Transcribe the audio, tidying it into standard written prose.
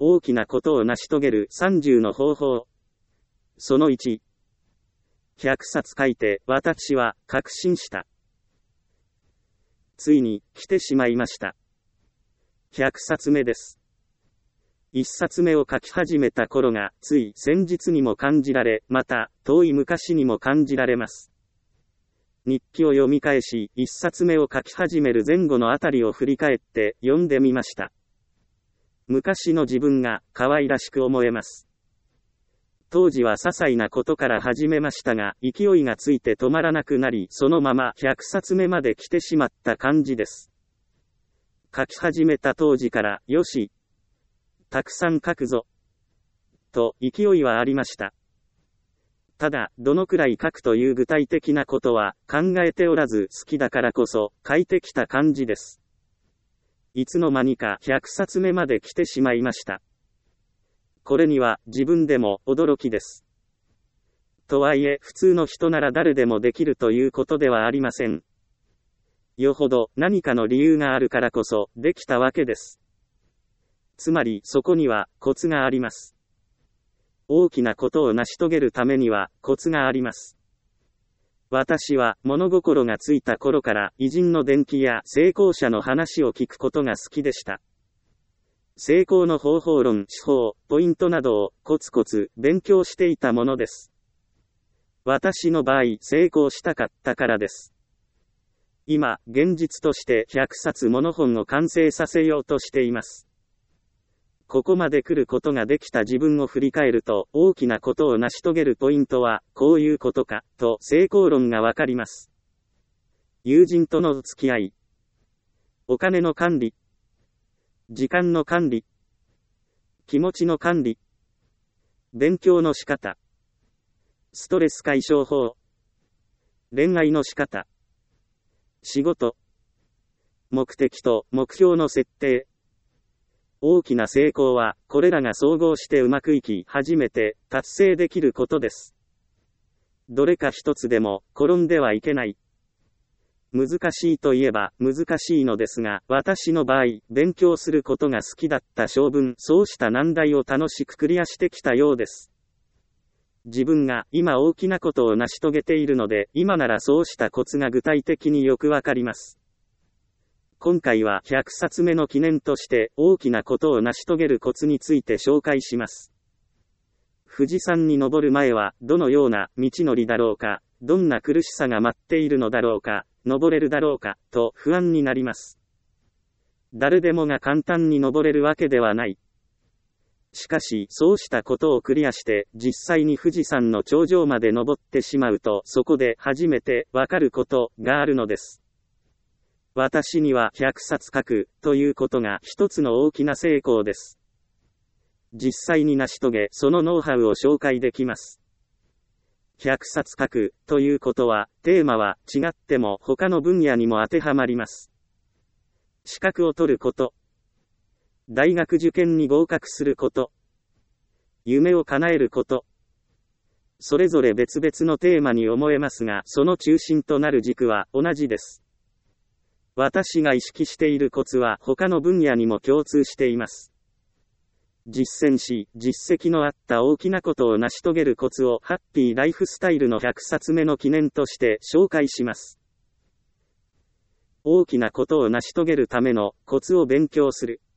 大きなことを成し遂げる30の方法。その1。100冊書いて、私は確信した。ついに来てしまいました。100冊目です。1冊目を書き始めた頃が、つい先日にも感じられ、また、遠い昔にも感じられます。日記を読み返し、1冊目を書き始める前後のあたりを振り返って読んでみました。昔の自分が可愛らしく思えます。当時は些細なことから始めましたが、勢いがついて止まらなくなり、そのまま100冊目まで来てしまった感じです。書き始めた当時から、よし、たくさん書くぞ、と勢いはありました。ただ、どのくらい書くという具体的なことは考えておらず、好きだからこそ書いてきた感じです。いつの間にか100冊目まで来てしまいました。これには自分でも驚きです。とはいえ、普通の人なら誰でもできるということではありません。よほど何かの理由があるからこそできたわけです。つまりそこにはコツがあります。大きなことを成し遂げるためにはコツがあります。私は物心がついた頃から偉人の伝記や成功者の話を聞くことが好きでした。成功の方法論、手法、ポイントなどをコツコツ勉強していたものです。私の場合、成功したかったからです。今、現実として100冊もの本を完成させようとしています。ここまで来ることができた自分を振り返ると、大きなことを成し遂げるポイントは、こういうことか、と成功論がわかります。友人との付き合い、お金の管理、時間の管理、気持ちの管理、勉強の仕方、ストレス解消法、恋愛の仕方、仕事、目的と目標の設定。大きな成功は、これらが総合してうまくいき、初めて達成できることです。どれか一つでも転んではいけない。難しいといえば難しいのですが、私の場合、勉強することが好きだった性分、そうした難題を楽しくクリアしてきたようです。自分が今大きなことを成し遂げているので、今ならそうしたコツが具体的によくわかります。今回は100冊目の記念として大きなことを成し遂げるコツについて紹介します。富士山に登る前はどのような道のりだろうか、どんな苦しさが待っているのだろうか、登れるだろうか、と不安になります。誰でもが簡単に登れるわけではない。しかし、そうしたことをクリアして、実際に富士山の頂上まで登ってしまうと、そこで初めてわかることがあるのです。私には100冊書くということが一つの大きな成功です。実際に成し遂げ、そのノウハウを紹介できます。100冊書くということは、テーマは違っても他の分野にも当てはまります。資格を取ること、大学受験に合格すること、夢を叶えること、それぞれ別々のテーマに思えますが、その中心となる軸は同じです。私が意識しているコツは他の分野にも共通しています。実践し、実績のあった大きなことを成し遂げるコツをハッピーライフスタイルの100冊目の記念として紹介します。大きなことを成し遂げるためのコツを勉強する。